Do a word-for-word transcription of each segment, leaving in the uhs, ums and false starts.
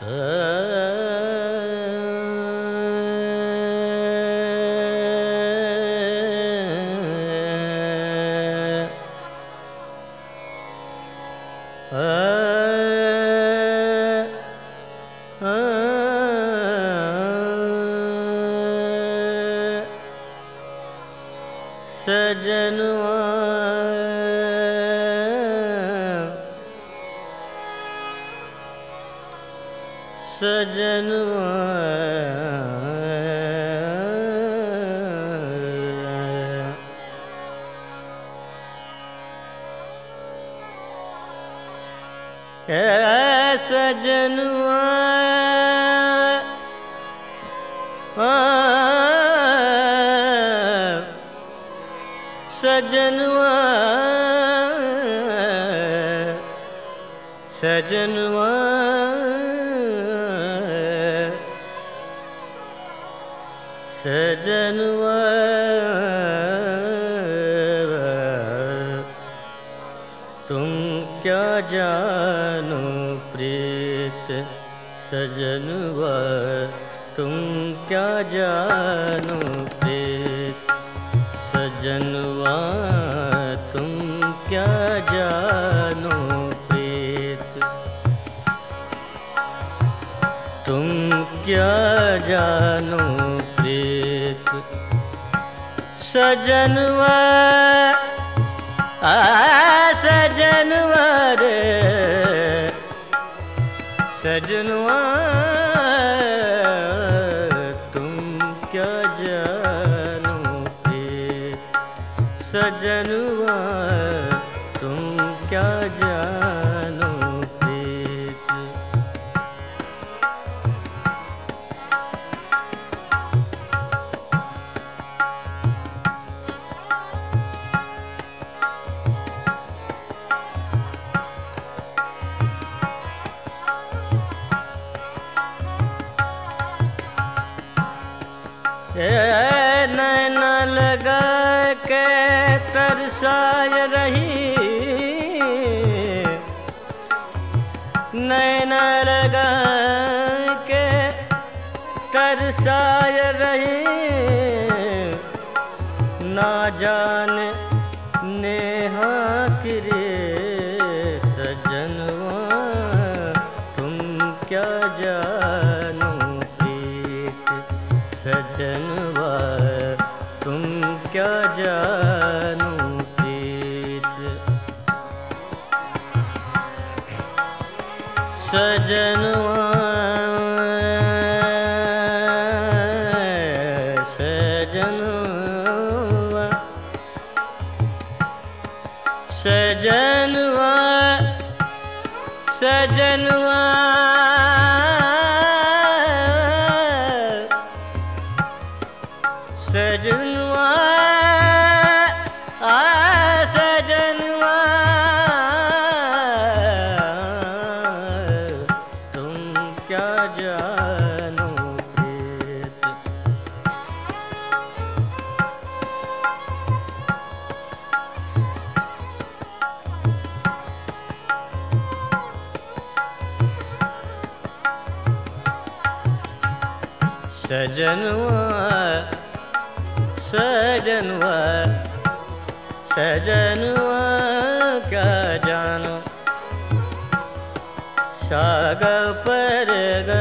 सजनवा सजनवा ए सजनवा सजनवा सजनवा सजनवा तुम क्या जानो प्रीत सजनवा तुम क्या जानो प्रीत सजनवा तुम क्या जानो प्रीत तुम क्या जानो प्रीत सजनवा आ सजनवा रे सजनवा तुम क्या जानो प्रीत सजनवा तुम क्या जानो प्रीत नैना लगा के तरसाय रही नैना लगा के तरसाय रही ना जाने नेहा किरे सजनवा तुम क्या जानो सजनवा तुम क्या जानो प्रीत सजनवा सजनवा सजनवा सजनवा सजनवा आ सजनवा तुम क्या जानो प्रीत सजनवा सजनवा सजनवा क्या जानो साग पर ग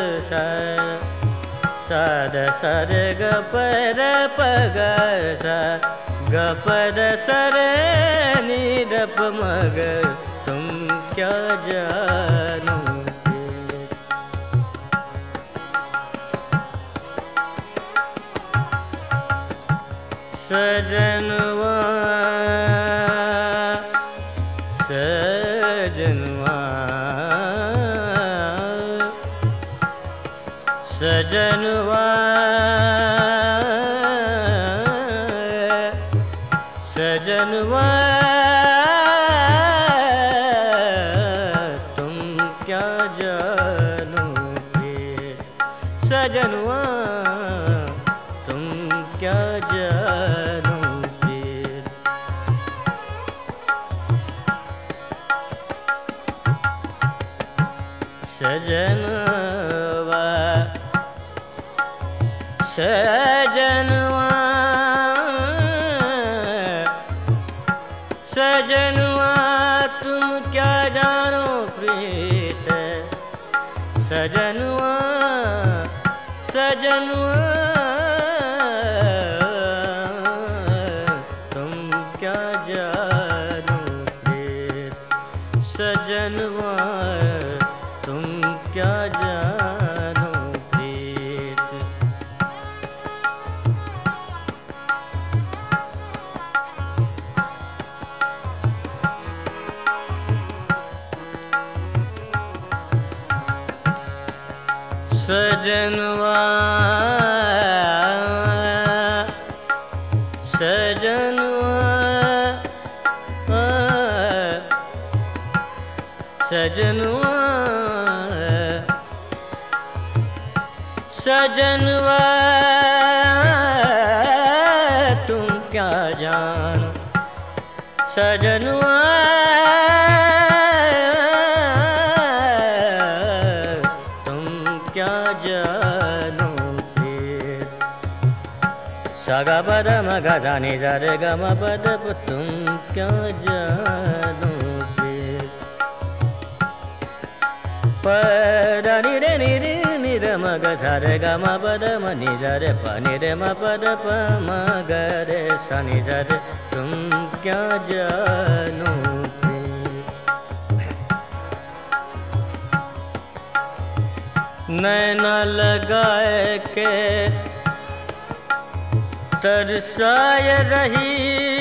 साद सर ग पर पग सा ग पद सर नी द प मग तुम क्या जानो सजनवा सजनवा सजनवा सजनवा तुम क्या जानो सजनवा तुम क्या जानो सजनवा सजनवा सजनवा तुम क्या जानो प्रीत सजनवा सजनवा तुम क्या जानो प्रीत सजनवा तुम क्या जानो प्रीत सजनवा सजनवा सजनवा सजनवा तुम क्या जानो सजनवा जानो प्रीत सागा पद मगा जाने जा रे ग म पद तुम क्या जानो प्रीत पद नि रे नि रे नि रे म ग सा रे ग म पद म नि जा रे प नि रे म पद प म ग रे सा नि जा रे तुम क्या जानो नैना लगाए के तरसाए रही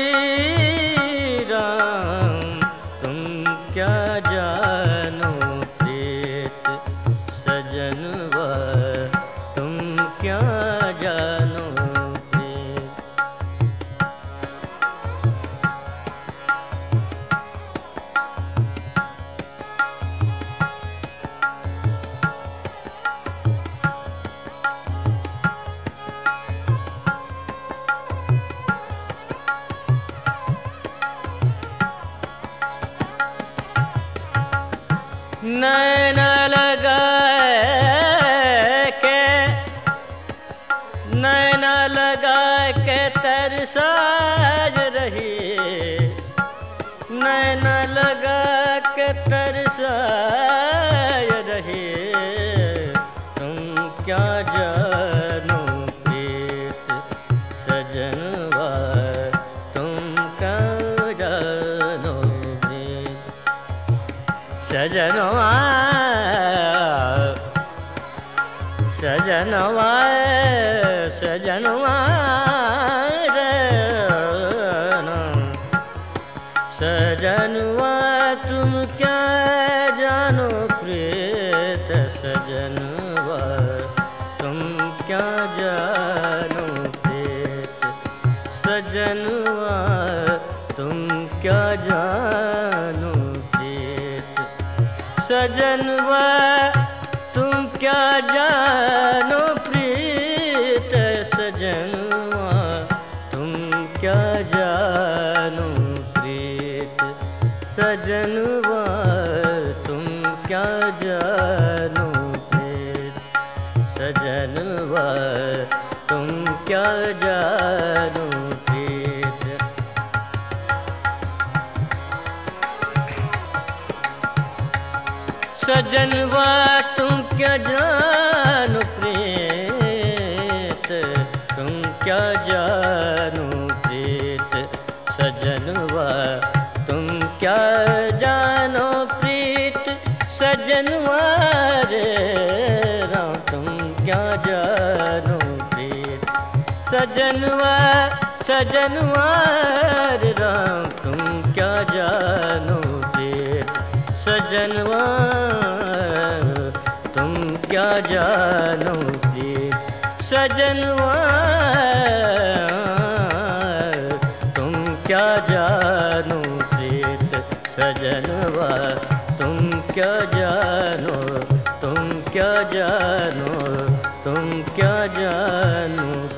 राम तुम क्या जानो प्रीत सजनवा तुम क्या जानो प्रीत नैना लगाए के नैना लगाए के तरसाज रही नैना लगा के तरसाज रही तुम क्या जानो प्रीत सजनवा तुम क्या जानो प्रीत सजनवा सजनवा सजनवा सजनवा तुम क्या जानो प्रीत सजनवा तुम क्या जानो प्रीत सजनवा तुम क्या जानो सजनवा तुम क्या जानो प्रीत सजनवा तुम क्या जानो प्रीत सजनवा तुम क्या जानो प्रीत सजनवा तुम क्या जानो प्रीत सजनवा तुम क्या जानो प्रीत तुम क्या जानो प्रीत सजनवा तुम क्या जानो प्रीत सजनवा रे राम तुम क्या जानो प्रीत सजनवा सजनवा रे राम तुम क्या जानो प्रीत सजनवा तुम क्या जानो प्रीत सजनवा तुम क्या जानो प्रीत सजनवा तुम क्या जानो तुम क्या जानो तुम क्या जानो